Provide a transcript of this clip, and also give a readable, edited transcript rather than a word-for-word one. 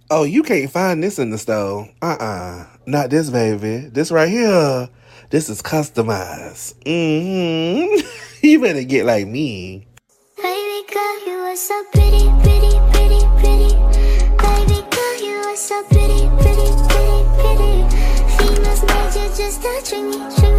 Oh, you can't find this in the store. Not this, baby. This right here. This is customized. You better get like me. Baby girl, you are so pretty, pretty, pretty, pretty. Baby girl, you are so pretty, pretty, pretty, pretty. Females made you just touching me.